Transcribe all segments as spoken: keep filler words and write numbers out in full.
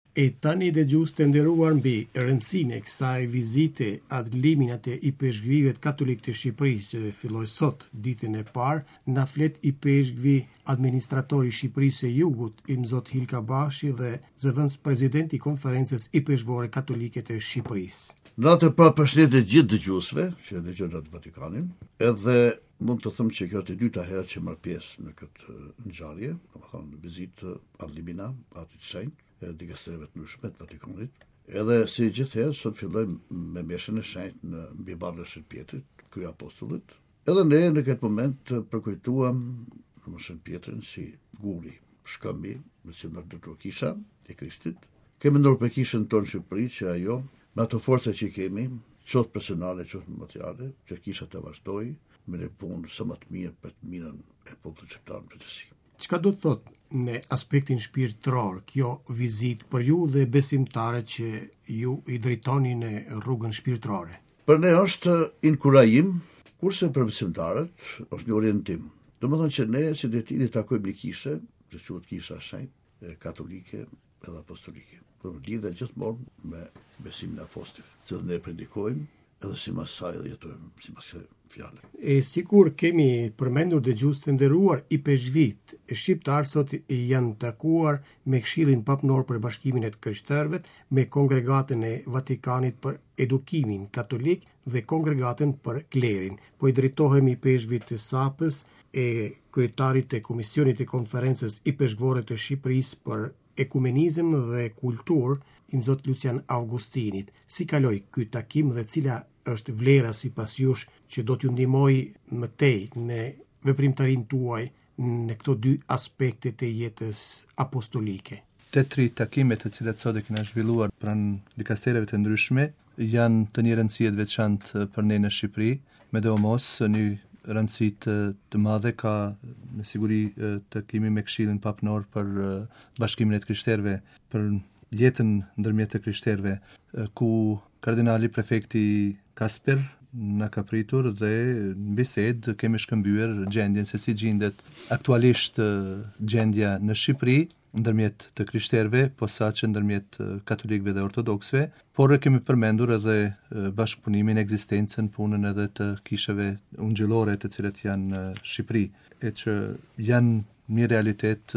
E tani dëgjues të nderuar mbi rëndësinë e kësaj vizite ad limina të I P S G V-vet katolik të Shqipërisë që filloi sot ditën e parë, na flet I P S G V administratori I Shqipërisë së Jugut, Imzot Hilka Bashi dhe zëvendës presidenti I konferencës I P S G-ore katolike të Shqipërisë. Natë pa përshëndetje gjithë dëgjuesve që dëgjojnë atë Vatikanin, edhe mund të them që kjo është e dyta herë që marr pjesë në këtë ngjarje, domethënë në vizitë ad limina aty të shenjtë e dikasterëve të ndryshme të Vatikanit. Edhe si gjithherë sot fillojmë me meshën e shenjtë në mbi barrën e Shën Pjetrit, ky apostullit. Edhe ne në këtë moment përkujtuam në Shën Pjetrin si guri, shkëmbi, me si ndërtuar kisha e Krishtit. Kemi ndërtuar për kishën tonë në Shqipëri që ajo, me ato forca që kemi, qoftë personale, qoftë materiale, që kisha të vazhdojë me një punë sa më të mirë për të mirën e popullit shqiptar në përgjithësi. Çka do të thotë në aspektin shpirtëror kjo vizitë për ju dhe besimtarët që ju I drejtoni në rrugën shpirtërore? Për ne është inkurajim, kurse për besimtarët është një orientim. Domethënë që ne si detini takojmë një kishe, që quhet kisha e shenjtë, katolike edhe apostolike. Për lidhe gjithmonë me besimin apostiv, që ne predikojmë edhe si mas saj dhe jetojmë, si mas fjale. E sikur kemi përmendur dëgjues të nderuar, I P S G V-t shqiptar sot janë takuar me Këshillin Papnor për Bashkimin e të Krishterëve, me Kongregatën e Vatikanit për Edukimin Katolik dhe Kongregatën për Klerin. Po I drejtohemi I P S G V të Sapës e kryetarit të Komisionit të Konferencës I P S G-ore të Shqipërisë për Ekumenizëm dhe Kulturë, Imzot Lucian Augustinit. Si kaloi ky takim dhe cila është vlera sipas jush që do t'ju ndihmojë më tej në veprimtarinë tuaj në këto dy aspekte të jetës apostolike? Të tri takimet të cilat sot e kena zhvilluar pranë dikastereve të ndryshme janë të një rëndësie të veçantë për ne në Shqipëri, me do mos një rëndësi të, të madhe ka me siguri takimi me Këshillin Papnor për Bashkimin e të Krishterëve, për jetën ndërmjet të krishterëve, ku kardinali prefekti Kasper na ka pritur dhe në bisedë kemi shkëmbyer gjendjen se si gjendet aktualisht gjendja në Shqipëri ndërmjet të krishterëve, posaçë ndërmjet katolikëve dhe ortodoksëve, por kemi përmendur edhe bashkëpunimin, ekzistencën, punën edhe të kishave ungjillore të cilat janë në Shqipëri, e që janë një realitet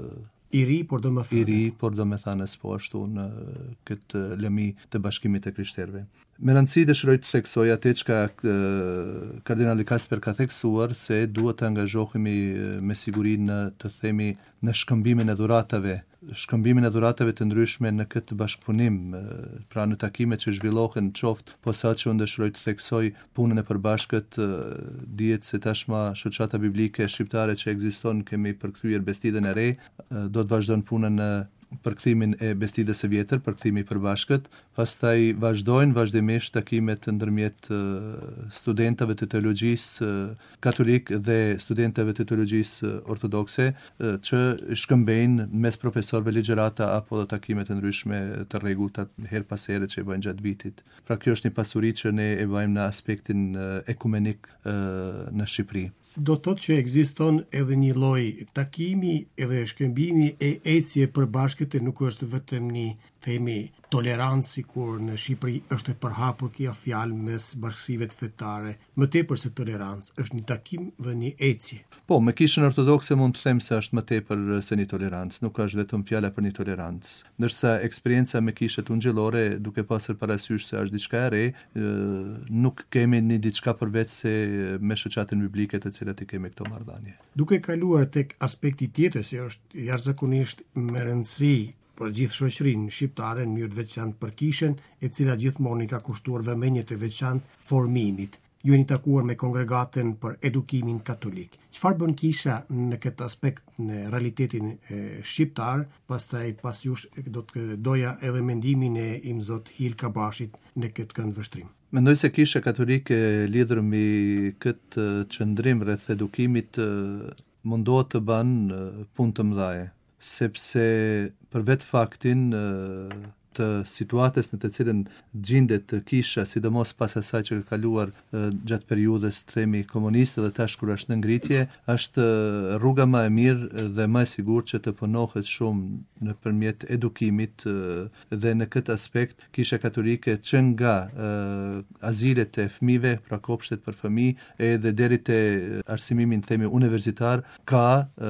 I ri, por do më thënë. I ri, por do më thënë po ashtu në këtë lëmi të Bashkimit të Krishterëve. Me rëndësi dëshiroj të theksoj atë çka kardinali Kasper ka theksuar se duhet të angazhohemi me siguri në të themi në shkëmbimin e dhuratave, shkëmbimin e dhuratave të ndryshme në këtë bashkëpunim, pra në takimet që zhvillohen qoftë, posaçë unë dëshiroj të theksoj punën e përbashkët, dihet se tashma shoqata biblike shqiptare që ekziston kemi përkthyer Bestidën e re, do të vazhdon punën në përkthimin e Bestidës së vjetër, përkthimi I përbashkët, pastaj vazhdojnë vazhdimisht takimet ndërmjet studentëve të teologjisë katolik dhe studentëve të teologjisë ortodokse që shkëmbejnë mes profesorëve ligjërata apo takime të ndryshme të rregullta her pas here që e bëjnë gjatë vitit. Pra kjo është një pasuri që ne e bëjmë në aspektin ekumenik në Shqipëri. Do të thotë që ekziston edhe një lloj takimi edhe shkëmbimi e ecje përbashkëte, nuk është vetëm një themi tolerancë kur në Shqipëri është e përhapur kjo fjalë mes bashkësive të fetare. Më tepër se tolerancë, është një takim dhe një ecje. Po, me kishën ortodokse mund të them se është më tepër se një tolerancë, nuk është vetëm fjala për një tolerancë. Ndërsa eksperienca me kishët ungjillore, duke pasur parasysh se është diçka e re, nuk kemi një diçka përveç se me shoqatën biblike të cilat I kemi këto marrëdhënie. Duke kaluar tek aspekti tjetër se është jashtëzakonisht me rëndësi për gjithë shoqërinë shqiptare në mënyrë të veçantë për kishën, e cila gjithmonë I ka kushtuar vëmendje të veçantë formimit. Ju jeni takuar me Kongregatën për Edukimin Katolik. Çfarë bën kisha në këtë aspekt në realitetin e shqiptar? Pastaj pas jush do të doja edhe mendimin e Imzot Hilka Bashit në këtë këndvështrim. Mendoj se kisha katolike lidhur me këtë qëndrim rreth edukimit mundohet të banë punë të mëdha, sepse për vetë faktin të situatës në të cilën gjendet kisha, sidomos pas asaj që ka kaluar uh, gjatë periudhës themi komuniste dhe tash kur është në ngritje, është rruga më e mirë dhe më e sigurt që të punohet shumë nëpërmjet edukimit uh, dhe në këtë aspekt kisha katolike që nga uh, azilet e fëmijëve, pra kopshtet për fëmijë edhe deri te arsimimin themi universitar ka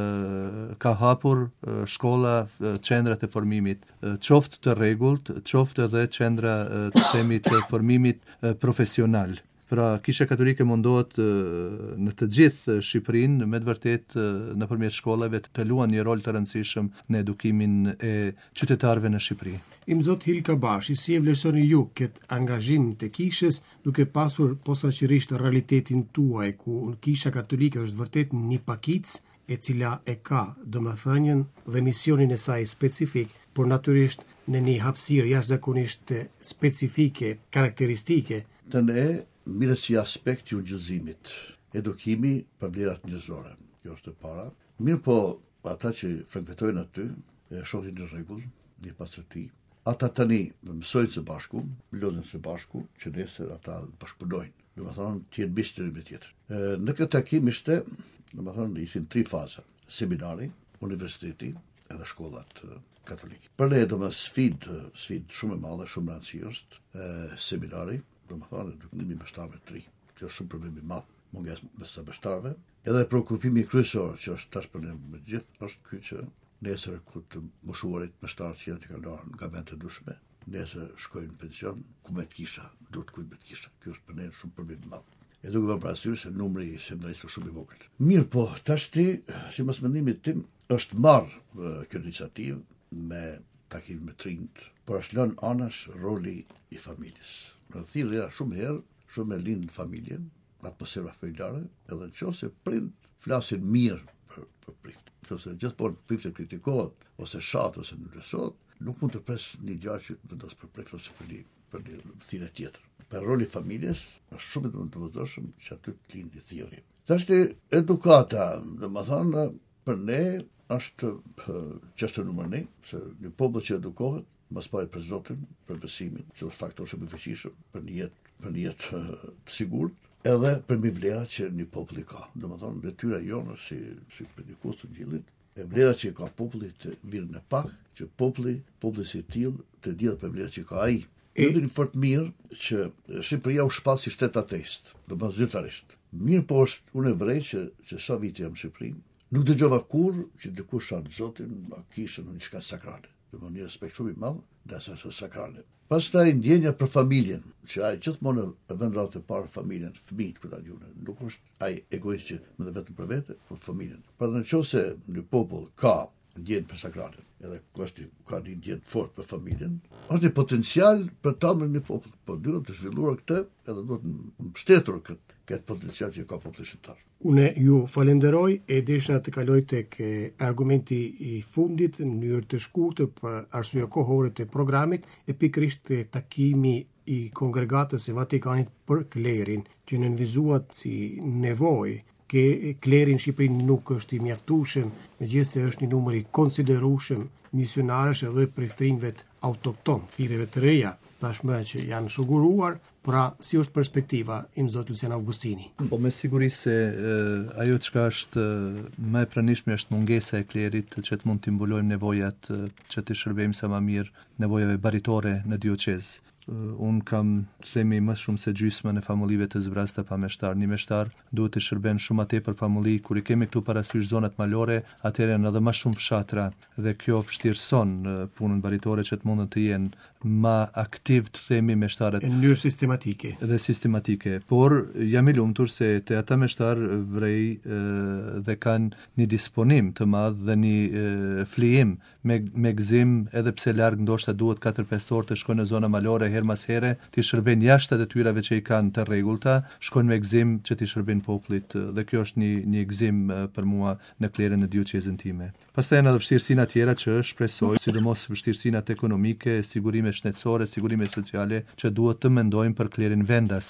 uh, ka hapur uh, shkolla, uh, qendra të formimit, uh, qoftë të rregullt, qoftë edhe qendra uh, të themi të formimit uh, profesional. Pra, Kisha Katolike mundohet uh, në të gjithë Shqipërinë me të vërtetë uh, nëpërmjet shkollave të luan një rol të rëndësishëm në edukimin e qytetarëve në Shqipëri. Im zot Hilka Bashi, si e vlerësoni ju këtë angazhim të kishës, duke pasur posaçërisht realitetin tuaj ku Kisha Katolike është vërtet një pakicë e cila e ka domethënien dhe misionin e saj specifik, por natyrisht në një hapësirë jashtëzakonisht specifike, karakteristike. Të ne mirë si aspekt i ungjëzimit, edukimi për vlerat njerëzore. Kjo është e para. Mirë po, ata që frekuentojnë aty, e shohin në rregull, një pastërti. Ata tani mësojnë së bashku, lodhen së bashku, që nesër ata bashkëpunojnë. Do të thonë të jetë bishtëri me tjetër. Në këtë takim ishte, do të thonë ishin tri faza: seminari, universiteti edhe shkollat katolike. Për ne do më sfid, sfid shumë e madhe, shumë rëndësishme, seminari, do më thonë edukimi mestarëve të ri. Kjo është shumë problem i madh, mungesë mes mestarëve. Edhe preokupimi kryesor që është tash për ne me gjithë është ky që nesër ku të moshuarit mestarë që janë të kaluar nga vende të ndryshme, nesër shkojnë në pension, ku me të kisha, duhet kujt me të kisha. Kjo është për ne shumë problem i madh. E duke vënë parasysh se numri i seminaristëve është shumë i vogël. Mirë po, tash ti, si mos mendimit tim, është marrë kjo iniciativë me takim me trinjt, por është lënë anash roli i familjes. Në thirrja shumë herë, shumë e lind familjen, atmosfera familjare, edhe nëse prind flasin mirë për për prift. Nëse gjithmonë prifti kritikohet ose shat ose ndërsohet, nuk mund të pres një gjë që vendos për prift ose për një për një thirrje tjetër. Për roli i familjes është shumë të mëndosshëm që aty të lindi thirrje. Tashti edukata, domethënë për ne është çështja numër një, se një popull që edukohet, mos pari për Zotin, për besimin, që është faktor shumë i fuqishëm për një jetë, për një jetë të sigurt, edhe për mi vlerat që një populli ka. Domethënë detyra jonë si si predikus të Injilit, e vlerat që ka populli të virën e pak, që populli, populli si i tillë të dihet për vlerat që ka ai. E dini fort mirë që Shqipëria u shpall si shtet ateist, domethënë zyrtarisht. Mirë po është unë e vrej që që sa vite jam në Shqipëri, nuk dëgjova kurrë që dikush shat Zotin, ma kishën në diçka sakrale. Domethënë një respekt shumë i madh ndaj asaj sakrale. Pastaj ndjenja për familjen, që ai gjithmonë e vën rreth e parë familjen, fëmijët këta gjuna. Nuk është ai egoist që më dhe vetëm për vete, por familjen. Pra nëse një popull ka ndjenjë për sakralen, edhe kështu ka një ndjenjë fort për familjen, është një potencial për të ardhmen një popull. Po duhet të zhvilluar këtë, edhe duhet të mbështetur këtë këtë potencial që ka populli shqiptar. Unë ju falenderoj e desha të kaloj tek argumenti i fundit në mënyrë të shkurtër për arsye kohore të programit, e pikërisht takimi i Kongregatës së Vatikanit për klerin, që nënvizuat si nevojë që kleri në Shqipëri nuk është i mjaftueshëm, megjithëse është një numër i konsiderueshëm misionarësh edhe priftrinjve autokton, thirrjeve të reja, tashmë që janë shuguruar. Pra, si është perspektiva im zot Lucian Augustini? Po me siguri se uh, ajo çka është uh, më e pranishme është mungesa e klerit që të mund të mbulojmë nevojat uh, që të shërbejmë sa më mirë nevojave baritore në dioqez. Uh, unë kam themi më shumë se gjysmën e famullive të zbrasta pa meshtar. Një meshtar duhet të shërben shumë atë për famulli, kur i kemi këtu parasysh zonat malore, atëherë janë edhe më shumë fshatra dhe kjo vështirëson uh, punën baritore që të mundën të jenë më aktiv të themi meshtarët. Në mënyrë sistematike. Dhe sistematike. Por jam i lumtur se të ata meshtar vrej e, dhe kanë një disponim të madh dhe një e, flijim me, me gëzim, edhe pse larg ndoshta duhet katër pesë orë të shkojnë në zona malore her mas here, të shërbejnë jashtë detyrave që i kanë të rregullta, shkojnë me gëzim që të shërbejnë popullit dhe kjo është një një gëzim për mua në klerën e dioqezën time. Pastaj janë edhe vështirësinë tjera që shpresoj, sidomos vështirësinë ekonomike, sigurime shëndetësore, sigurime sociale që duhet të mendojmë për klerin vendas.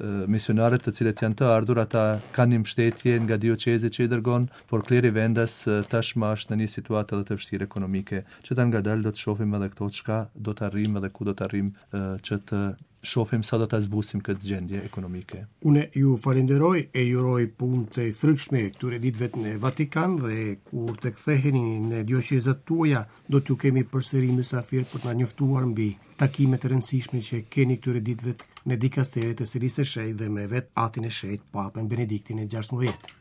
misionarët të cilët janë të ardhur, ata kanë një mbështetje nga diocezi që i dërgon, por kleri vendas tashmë është në një situatë edhe të vështirë ekonomike, që ta ngadalë do të shohim edhe këto çka do të arrijmë edhe ku do të arrijmë që të shohim sa do ta zbusim këtë gjendje ekonomike. Unë ju falenderoj e ju uroj punë të frutshme këtyre ditëve në Vatikan dhe kur të ktheheni në diocezat tuaja do t'ju kemi përsëri mysafir për të na njoftuar mbi takimet e rëndësishme që keni këtyre ditëve në dikasteret e Sërisë së Shenjtë dhe me vet Atin e Shenjtë Papën Benediktin e gjashtëmbëdhjetë.